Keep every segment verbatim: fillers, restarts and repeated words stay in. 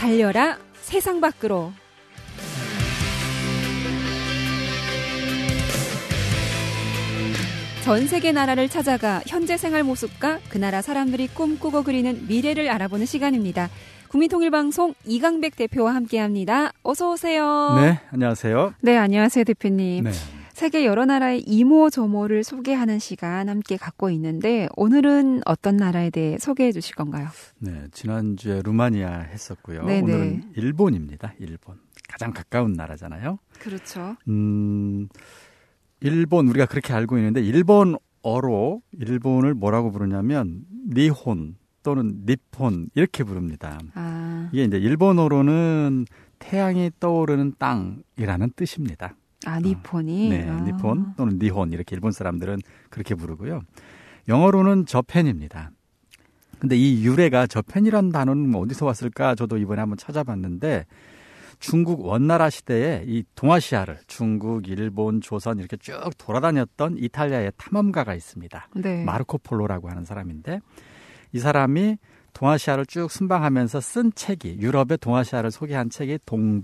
달려라 세상 밖으로. 전 세계 나라를 찾아가 현재 생활 모습과 그 나라 사람들이 꿈꾸고 그리는 미래를 알아보는 시간입니다. 국민통일방송 이강백 대표와 함께합니다. 어서 오세요. 네, 안녕하세요. 네, 안녕하세요, 대표님. 네. 세계 여러 나라의 이모저모를 소개하는 시간 함께 갖고 있는데 오늘은 어떤 나라에 대해 소개해 주실 건가요? 네, 지난주에 루마니아 했었고요. 네네. 오늘은 일본입니다. 일본. 가장 가까운 나라잖아요. 그렇죠. 음, 일본 우리가 그렇게 알고 있는데 일본어로 일본을 뭐라고 부르냐면 니혼 또는 니폰 이렇게 부릅니다. 아. 이게 이제 일본어로는 태양이 떠오르는 땅이라는 뜻입니다. 아, 니폰이? 어, 네, 아. 니폰 또는 니혼 이렇게 일본 사람들은 그렇게 부르고요. 영어로는 저펜입니다. 근데 이 유래가 저펜이라는 단어는 어디서 왔을까 저도 이번에 한번 찾아봤는데 중국 원나라 시대에 이 동아시아를 중국, 일본, 조선 이렇게 쭉 돌아다녔던 이탈리아의 탐험가가 있습니다. 네. 마르코 폴로라고 하는 사람인데 이 사람이 동아시아를 쭉 순방하면서 쓴 책이 유럽의 동아시아를 소개한 책이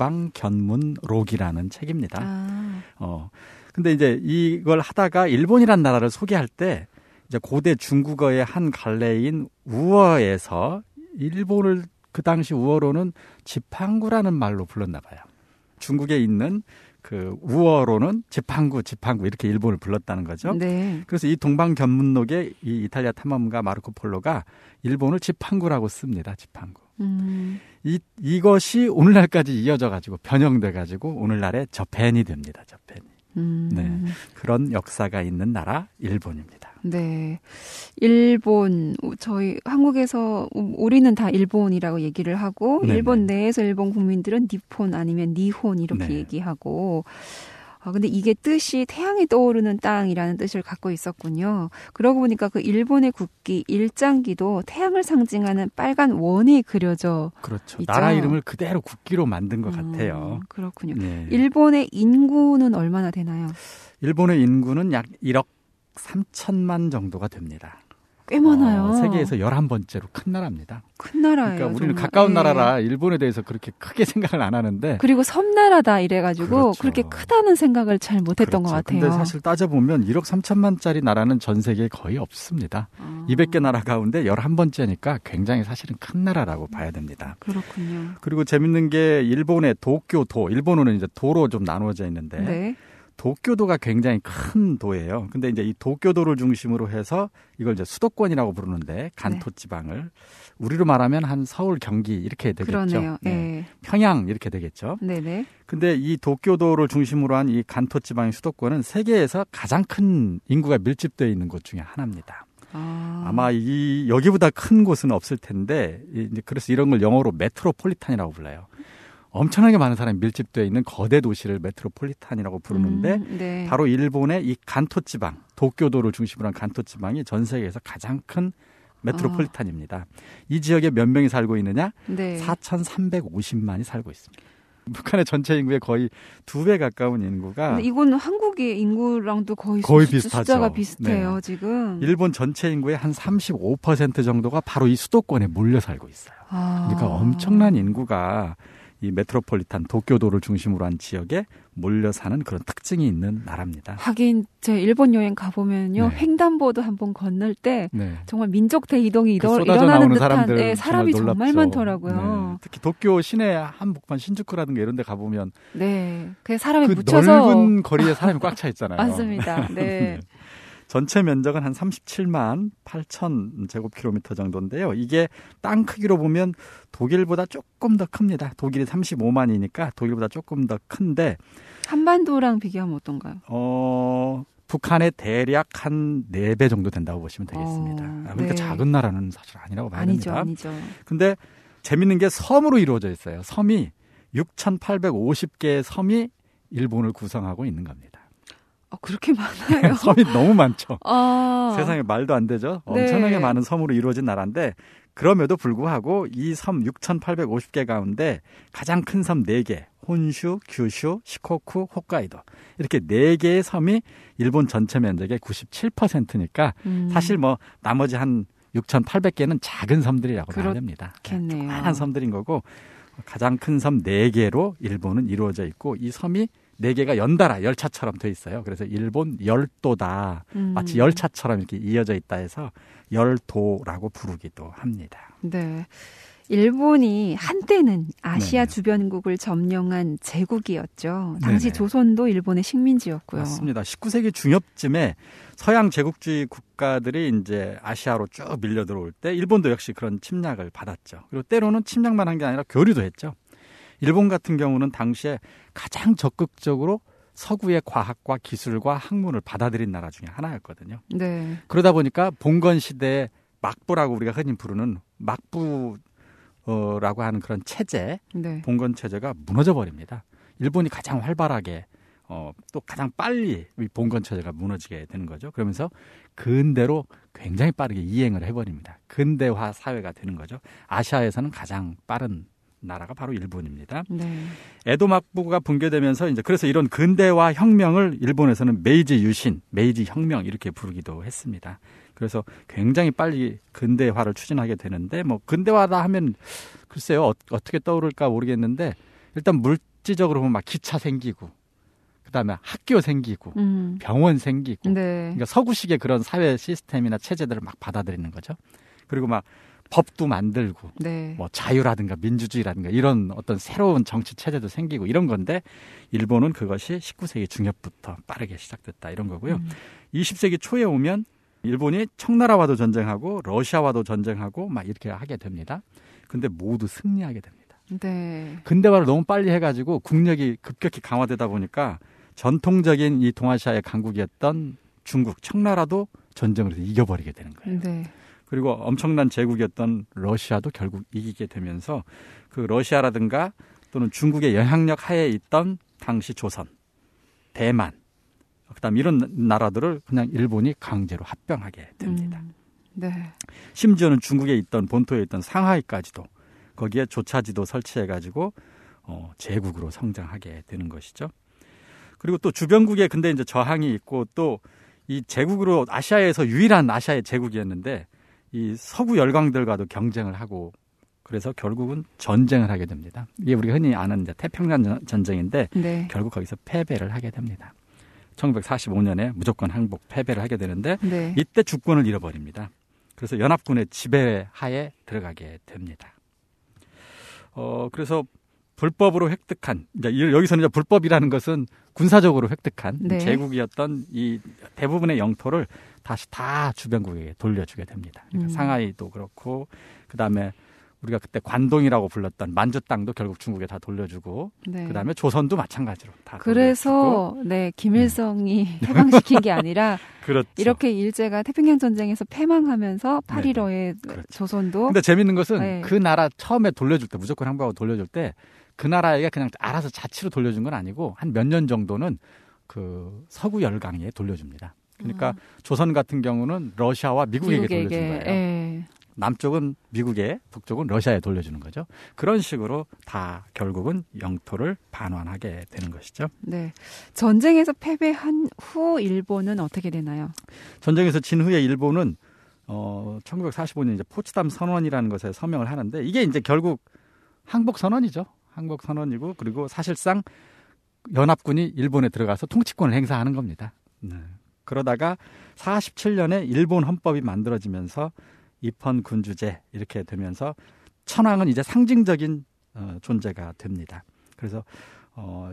동방견문록이라는 책입니다. 아. 어. 근데 이제 이걸 하다가 일본이란 나라를 소개할 때 이제 고대 중국어의 한 갈래인 우어에서 일본을 그 당시 우어로는 지팡구라는 말로 불렀나 봐요. 중국에 있는 그 우어로는 지팡구, 지팡구 이렇게 일본을 불렀다는 거죠. 네. 그래서 이 동방견문록에 이 이탈리아 탐험가 마르코 폴로가 일본을 지팡구라고 씁니다. 지팡구. 음. 이 이것이 오늘날까지 이어져 가지고 변형돼 가지고 오늘날의 저펜이 됩니다. 저펜이. 음. 네. 그런 역사가 있는 나라 일본입니다. 네. 일본, 저희 한국에서 우리는 다 일본이라고 얘기를 하고 네네. 일본 내에서 일본 국민들은 니폰 아니면 니혼 이렇게 네. 얘기하고 아, 근데 이게 뜻이 태양이 떠오르는 땅이라는 뜻을 갖고 있었군요. 그러고 보니까 그 일본의 국기 일장기도 태양을 상징하는 빨간 원이 그려져 그렇죠. 있죠? 나라 이름을 그대로 국기로 만든 것 음, 같아요. 그렇군요. 네. 일본의 인구는 얼마나 되나요? 일본의 인구는 약 일억 삼천만 정도가 됩니다. 꽤 많아요. 어, 세계에서 열한 번째로 큰 나라입니다. 큰 나라예요. 그러니까 우리는 정말. 가까운 네. 나라라 일본에 대해서 그렇게 크게 생각을 안 하는데 그리고 섬나라다 이래가지고 그렇죠. 그렇게 크다는 생각을 잘 못했던 그렇죠. 것 같아요. 근데 사실 따져보면 일억 삼천만짜리 나라는 전 세계에 거의 없습니다. 아. 이백 개 나라 가운데 열한 번째니까 굉장히 사실은 큰 나라라고 봐야 됩니다. 그렇군요. 그리고 재밌는 게 일본의 도쿄도, 일본어는 이제 도로 좀 나누어져 있는데 네. 도쿄도가 굉장히 큰 도예요. 근데 이제 이 도쿄도를 중심으로 해서 이걸 이제 수도권이라고 부르는데 간토 지방을 우리로 말하면 한 서울, 경기 이렇게 되겠죠. 그러네요. 네. 네. 평양 이렇게 되겠죠. 네네. 근데 이 도쿄도를 중심으로 한 이 간토 지방의 수도권은 세계에서 가장 큰 인구가 밀집되어 있는 곳 중에 하나입니다. 아. 아마 이 여기보다 큰 곳은 없을 텐데 이제 그래서 이런 걸 영어로 메트로폴리탄이라고 불러요. 엄청나게 많은 사람이 밀집되어 있는 거대 도시를 메트로폴리탄이라고 부르는데 음, 네. 바로 일본의 이 간토 지방, 도쿄도를 중심으로 한 간토 지방이 전 세계에서 가장 큰 메트로폴리탄입니다. 아. 이 지역에 몇 명이 살고 있느냐? 네. 사천삼백오십만이 살고 있습니다. 북한의 전체 인구의 거의 두 배 가까운 인구가 근데 이건 한국의 인구랑도 거의, 거의 수, 비슷하죠. 숫자가 비슷해요, 네. 지금. 일본 전체 인구의 한 삼십오 퍼센트 정도가 바로 이 수도권에 몰려 살고 있어요. 아. 그러니까 엄청난 인구가 이 메트로폴리탄 도쿄도를 중심으로 한 지역에 몰려 사는 그런 특징이 있는 나라입니다. 하긴 제 일본 여행 가보면요. 네. 횡단보도 한번 건널 때 네. 정말 민족 대이동이 그 일어, 쏟아져 일어나는 나오는 듯한 사람들 네, 사람이 정말 정말 놀랍죠. 많더라고요. 네. 특히 도쿄 시내 한복판 신주쿠라든가 이런 데 가보면 네. 그 사람이 그 묻혀서 넓은 거리에 사람이 꽉 차 있잖아요. 맞습니다. 네. 전체 면적은 한 삼십칠만 팔천 제곱킬로미터 정도인데요. 이게 땅 크기로 보면 독일보다 조금 더 큽니다. 독일이 삼십오만이니까 독일보다 조금 더 큰데 한반도랑 비교하면 어떤가요? 어, 북한의 대략 한 네 배 정도 된다고 보시면 되겠습니다. 어, 그러니까 네. 작은 나라는 사실 아니라고 봐야 아니죠, 됩니다. 아니죠. 근데 재밌는 게 섬으로 이루어져 있어요. 섬이 육천팔백오십 개의 섬이 일본을 구성하고 있는 겁니다. 어, 그렇게 많아요? 섬이 너무 많죠. 아. 세상에 말도 안 되죠. 엄청나게 네. 많은 섬으로 이루어진 나라인데 그럼에도 불구하고 이 섬 육천팔백오십 개 가운데 가장 큰 섬 네 개, 혼슈, 규슈, 시코쿠, 홋카이도 이렇게 네 개의 섬이 일본 전체 면적의 구십칠 퍼센트니까 음. 사실 뭐 나머지 한 육천팔백 개는 작은 섬들이라고 봐야 됩니다. 그렇겠네요. 조그마한 섬들인 거고 가장 큰 섬 네 개로 일본은 이루어져 있고 이 섬이 네 개가 연달아 열차처럼 돼 있어요. 그래서 일본 열도다. 음. 마치 열차처럼 이렇게 이어져 있다 해서 열도라고 부르기도 합니다. 네. 일본이 한때는 아시아 네네. 주변국을 점령한 제국이었죠. 당시 네네. 조선도 일본의 식민지였고요. 맞습니다. 십구 세기 중엽쯤에 서양 제국주의 국가들이 이제 아시아로 쭉 밀려 들어올 때 일본도 역시 그런 침략을 받았죠. 그리고 때로는 침략만 한 게 아니라 교류도 했죠. 일본 같은 경우는 당시에 가장 적극적으로 서구의 과학과 기술과 학문을 받아들인 나라 중에 하나였거든요. 네. 그러다 보니까 봉건 시대의 막부라고 우리가 흔히 부르는 막부 어, 라고 하는 그런 체제, 네. 봉건 체제가 무너져 버립니다. 일본이 가장 활발하게 어, 또 가장 빨리 이 봉건 체제가 무너지게 되는 거죠. 그러면서 근대로 굉장히 빠르게 이행을 해버립니다. 근대화 사회가 되는 거죠. 아시아에서는 가장 빠른 나라가 바로 일본입니다. 네. 에도 막부가 붕괴되면서 이제 그래서 이런 근대화 혁명을 일본에서는 메이지 유신, 메이지 혁명 이렇게 부르기도 했습니다. 그래서 굉장히 빨리 근대화를 추진하게 되는데 뭐 근대화다 하면 글쎄요 어, 어떻게 떠오를까 모르겠는데 일단 물질적으로 보면 막 기차 생기고 그다음에 학교 생기고 음. 병원 생기고 네. 그러니까 서구식의 그런 사회 시스템이나 체제들을 막 받아들이는 거죠. 그리고 막 법도 만들고 네. 뭐 자유라든가 민주주의라든가 이런 어떤 새로운 정치 체제도 생기고 이런 건데 일본은 그것이 십구 세기 중엽부터 빠르게 시작됐다 이런 거고요. 음. 이십 세기 초에 오면 일본이 청나라와도 전쟁하고 러시아와도 전쟁하고 막 이렇게 하게 됩니다. 근데 모두 승리하게 됩니다. 네. 근대화를 너무 빨리 해가지고 국력이 급격히 강화되다 보니까 전통적인 이 동아시아의 강국이었던 중국, 청나라도 전쟁을 해서 이겨버리게 되는 거예요. 네. 그리고 엄청난 제국이었던 러시아도 결국 이기게 되면서 그 러시아라든가 또는 중국의 영향력 하에 있던 당시 조선, 대만, 그다음 이런 나라들을 그냥 일본이 강제로 합병하게 됩니다. 음, 네. 심지어는 중국에 있던 본토에 있던 상하이까지도 거기에 조차지도 설치해가지고 어, 제국으로 성장하게 되는 것이죠. 그리고 또 주변국에 근데 이제 저항이 있고 또 이 제국으로 아시아에서 유일한 아시아의 제국이었는데 이 서구 열강들과도 경쟁을 하고 그래서 결국은 전쟁을 하게 됩니다. 이게 우리가 흔히 아는 이제 태평양 전쟁인데 네. 결국 거기서 패배를 하게 됩니다. 천구백사십오 년에 무조건 항복 패배를 하게 되는데 네. 이때 주권을 잃어버립니다. 그래서 연합군의 지배하에 들어가게 됩니다. 어 그래서 불법으로 획득한 이제 여기서는 이제 불법이라는 것은 군사적으로 획득한 네. 제국이었던 이 대부분의 영토를 다시 다 주변국에게 돌려주게 됩니다. 그러니까 음. 상하이도 그렇고 그다음에 우리가 그때 관동이라고 불렀던 만주 땅도 결국 중국에 다 돌려주고 네. 그다음에 조선도 마찬가지로 다 그래서 돌려주고. 네 김일성이 음. 해방시킨 게 아니라 그렇죠. 이렇게 일제가 태평양 전쟁에서 패망하면서 팔일오에 그렇죠. 조선도 근데 재밌는 것은 네. 그 나라 처음에 돌려줄 때 무조건 항복하고 돌려줄 때 그 나라에게 그냥 알아서 자치로 돌려준 건 아니고 한 몇 년 정도는 그 서구 열강에 돌려줍니다. 그러니까 음. 조선 같은 경우는 러시아와 미국에게, 미국에게 돌려준 거예요. 에. 남쪽은 미국에, 북쪽은 러시아에 돌려주는 거죠. 그런 식으로 다 결국은 영토를 반환하게 되는 것이죠. 네. 전쟁에서 패배한 후 일본은 어떻게 되나요? 전쟁에서 진 후에 일본은 어, 천구백사십오 년 이제 포츠담 선언이라는 것에 서명을 하는데 이게 이제 결국 항복 선언이죠. 항복 선언이고 그리고 사실상 연합군이 일본에 들어가서 통치권을 행사하는 겁니다. 네. 그러다가 사십칠 년에 일본 헌법이 만들어지면서 입헌 군주제 이렇게 되면서 천황은 이제 상징적인 어, 존재가 됩니다. 그래서 어,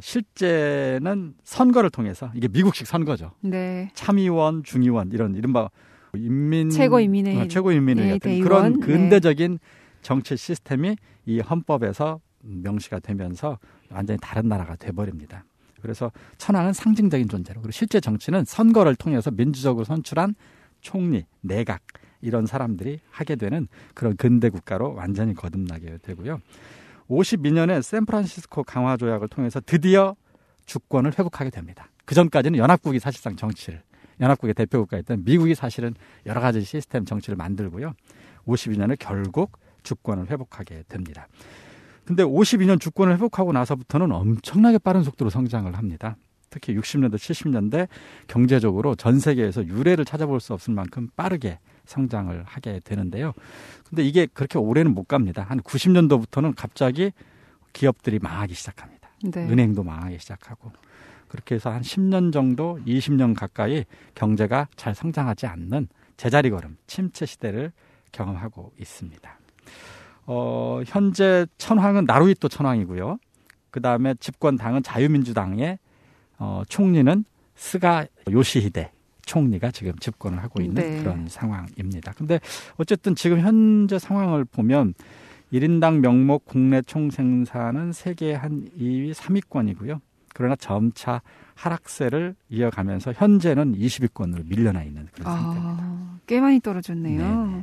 실제는 선거를 통해서 이게 미국식 선거죠. 네. 참의원, 중의원 이런 이른바 인민 최고인민회의 어, 최고인민회의 같은 네, 그런 근대적인 네. 정치 시스템이 이 헌법에서 명시가 되면서 완전히 다른 나라가 돼버립니다. 그래서 천황은 상징적인 존재로 그리고 실제 정치는 선거를 통해서 민주적으로 선출한 총리, 내각 이런 사람들이 하게 되는 그런 근대 국가로 완전히 거듭나게 되고요. 오십이 년에 샌프란시스코 강화 조약을 통해서 드디어 주권을 회복하게 됩니다. 그 전까지는 연합국이 사실상 정치를 연합국의 대표국가였던 미국이 사실은 여러 가지 시스템 정치를 만들고요. 오십이 년에 결국 주권을 회복하게 됩니다. 근데 오십이 년 주권을 회복하고 나서부터는 엄청나게 빠른 속도로 성장을 합니다. 특히 육십 년대, 칠십 년대 경제적으로 전 세계에서 유례를 찾아볼 수 없을 만큼 빠르게 성장을 하게 되는데요. 근데 이게 그렇게 오래는 못 갑니다. 한 구십 년도부터는 갑자기 기업들이 망하기 시작합니다. 네. 은행도 망하기 시작하고 그렇게 해서 한 십 년 정도, 이십 년 가까이 경제가 잘 성장하지 않는 제자리 걸음, 침체 시대를 경험하고 있습니다. 어, 현재 천황은 나루히토 천황이고요. 그 다음에 집권당은 자유민주당의 어, 총리는 스가 요시히데 총리가 지금 집권을 하고 있는 네. 그런 상황입니다. 근데 어쨌든 지금 현재 상황을 보면 일 인당 명목 국내 총생산은 세계 한 이 위, 삼 위권이고요. 그러나 점차 하락세를 이어가면서 현재는 이십 위권으로 밀려나 있는 그런 아, 상태입니다. 꽤 많이 떨어졌네요. 네네.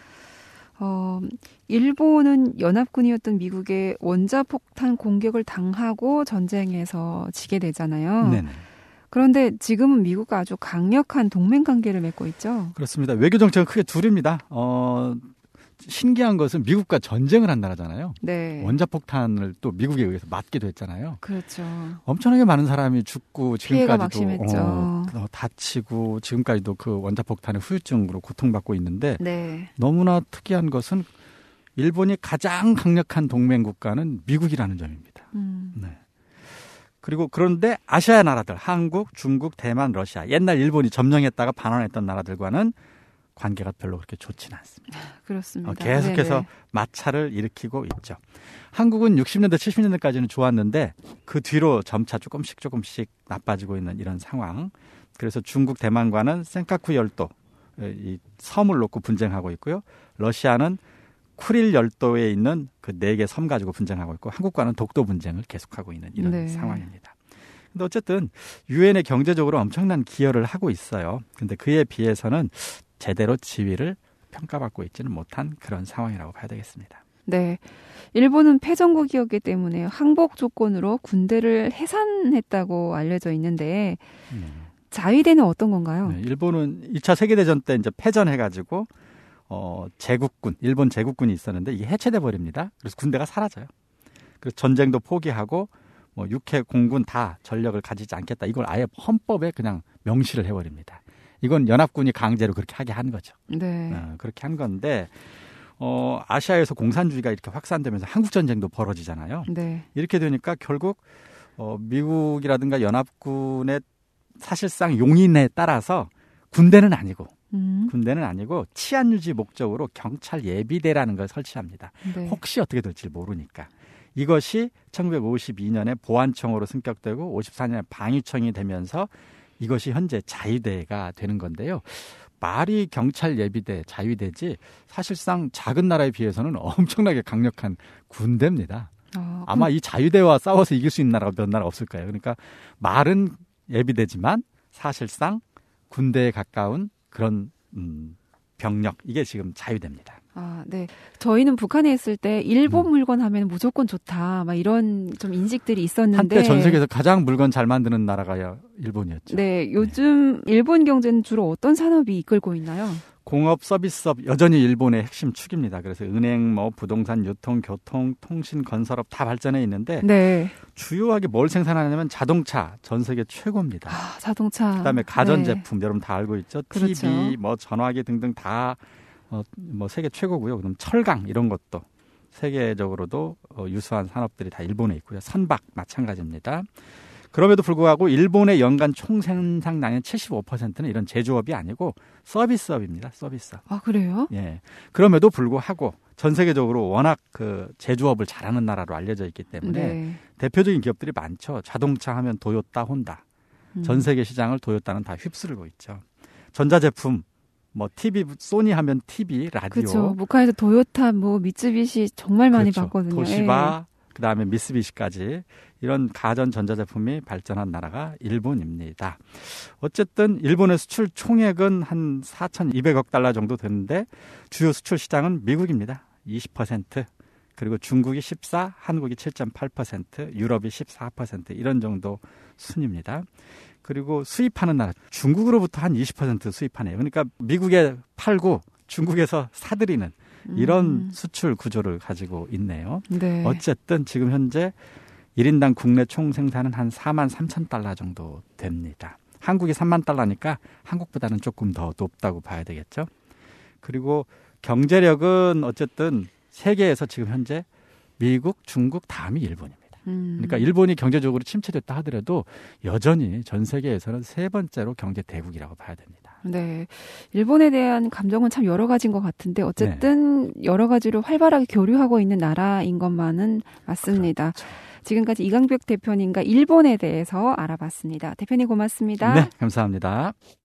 어, 일본은 연합군이었던 미국의 원자폭탄 공격을 당하고 전쟁에서 지게 되잖아요. 네네. 그런데 지금은 미국과 아주 강력한 동맹 관계를 맺고 있죠. 그렇습니다. 외교 정책은 크게 둘입니다. 어, 신기한 것은 미국과 전쟁을 한 나라잖아요. 네. 원자폭탄을 또 미국에 의해서 맞기도 했잖아요. 그렇죠. 엄청나게 많은 사람이 죽고 피해가 지금까지도 막심했죠. 어, 어, 다치고 지금까지도 그 원자폭탄의 후유증으로 고통받고 있는데 네. 너무나 특이한 것은 일본이 가장 강력한 동맹 국가는 미국이라는 점입니다. 음. 네. 그리고 그런데 아시아 나라들, 한국, 중국, 대만, 러시아, 옛날 일본이 점령했다가 반환했던 나라들과는 관계가 별로 그렇게 좋지는 않습니다. 그렇습니다. 어, 계속해서 네네. 마찰을 일으키고 있죠. 한국은 육십 년대, 칠십 년대까지는 좋았는데 그 뒤로 점차 조금씩 조금씩 나빠지고 있는 이런 상황. 그래서 중국, 대만과는 센카쿠 열도, 이 섬을 놓고 분쟁하고 있고요. 러시아는 쿠릴 열도에 있는 그 네 개 섬 가지고 분쟁하고 있고 한국과는 독도 분쟁을 계속하고 있는 이런 네. 상황입니다. 근데 어쨌든 유엔에 경제적으로 엄청난 기여를 하고 있어요. 근데 그에 비해서는 제대로 지위를 평가받고 있지는 못한 그런 상황이라고 봐야 되겠습니다. 네. 일본은 패전국이었기 때문에 항복 조건으로 군대를 해산했다고 알려져 있는데 음. 자위대는 어떤 건가요? 네, 일본은 이 차 세계대전 때 이제 패전해가지고 어, 제국군, 일본 제국군이 있었는데 이게 해체돼 버립니다. 그래서 군대가 사라져요. 그래서 전쟁도 포기하고 뭐 육해 공군 다 전력을 가지지 않겠다. 이걸 아예 헌법에 그냥 명시를 해버립니다. 이건 연합군이 강제로 그렇게 하게 한 거죠. 네. 어, 그렇게 한 건데 어, 아시아에서 공산주의가 이렇게 확산되면서 한국 전쟁도 벌어지잖아요. 네. 이렇게 되니까 결국 어, 미국이라든가 연합군의 사실상 용인에 따라서 군대는 아니고 음. 군대는 아니고 치안 유지 목적으로 경찰 예비대라는 걸 설치합니다. 네. 혹시 어떻게 될지 모르니까. 이것이 천구백오십이 년에 보안청으로 승격되고 오십사 년에 방위청이 되면서 이것이 현재 자위대가 되는 건데요. 말이 경찰 예비대, 자위대지 사실상 작은 나라에 비해서는 엄청나게 강력한 군대입니다. 아, 아마 이 자위대와 싸워서 이길 수 있는 나라가 몇 나라 없을 거예요. 그러니까 말은 예비대지만 사실상 군대에 가까운 그런 음, 병력, 이게 지금 자위대입니다. 아, 네. 저희는 북한에 있을 때 일본 음. 물건 하면 무조건 좋다. 막 이런 좀 인식들이 있었는데. 한때 전 세계에서 가장 물건 잘 만드는 나라가 일본이었죠. 네. 요즘 네. 일본 경제는 주로 어떤 산업이 이끌고 있나요? 공업, 서비스업 여전히 일본의 핵심 축입니다. 그래서 은행, 뭐 부동산, 유통, 교통, 통신, 건설업 다 발전해 있는데 네. 주요하게 뭘 생산하냐면 자동차 전 세계 최고입니다. 아, 자동차. 그다음에 가전제품 네. 여러분 다 알고 있죠. 그렇죠. 티비, 뭐 전화기 등등 다 어, 뭐 세계 최고고요. 그럼 철강 이런 것도 세계적으로도 어, 유수한 산업들이 다 일본에 있고요. 선박 마찬가지입니다. 그럼에도 불구하고 일본의 연간 총생산량의 칠십오 퍼센트는 이런 제조업이 아니고 서비스업입니다. 서비스업. 아, 그래요? 예. 그럼에도 불구하고 전 세계적으로 워낙 그 제조업을 잘하는 나라로 알려져 있기 때문에 네. 대표적인 기업들이 많죠. 자동차 하면 도요타, 혼다. 음. 전 세계 시장을 도요타는 다 휩쓸고 있죠. 전자제품 뭐 티비, 소니 하면 티비, 라디오. 그렇죠. 북한에서 도요타, 뭐 미쓰비시 정말 많이 그렇죠. 봤거든요. 도시바, 예. 그다음에 미쓰비시까지 이런 가전 전자제품이 발전한 나라가 일본입니다. 어쨌든 일본의 수출 총액은 한 사천이백억 달러 정도 되는데 주요 수출 시장은 미국입니다. 이십 퍼센트. 그리고 중국이 십사, 한국이 칠 점 팔 퍼센트, 유럽이 십사 퍼센트 이런 정도 순입니다. 그리고 수입하는 나라, 중국으로부터 한 이십 퍼센트 수입하네요. 그러니까 미국에 팔고 중국에서 사들이는 이런 음. 수출 구조를 가지고 있네요. 네. 어쨌든 지금 현재 일 인당 국내 총생산은 한 사만 삼천 달러 정도 됩니다. 한국이 삼만 달러니까 한국보다는 조금 더 높다고 봐야 되겠죠. 그리고 경제력은 어쨌든 세계에서 지금 현재 미국, 중국 다음이 일본입니다. 음. 그러니까 일본이 경제적으로 침체됐다 하더라도 여전히 전 세계에서는 세 번째로 경제 대국이라고 봐야 됩니다. 네. 일본에 대한 감정은 참 여러 가지인 것 같은데 어쨌든 네. 여러 가지로 활발하게 교류하고 있는 나라인 것만은 맞습니다. 그렇죠. 지금까지 이강벽 대표님과 일본에 대해서 알아봤습니다. 대표님 고맙습니다. 네, 감사합니다.